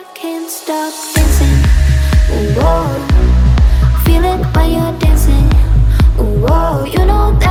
can't stop dancing. Whoa, feel it when you're dancing. Whoa, you know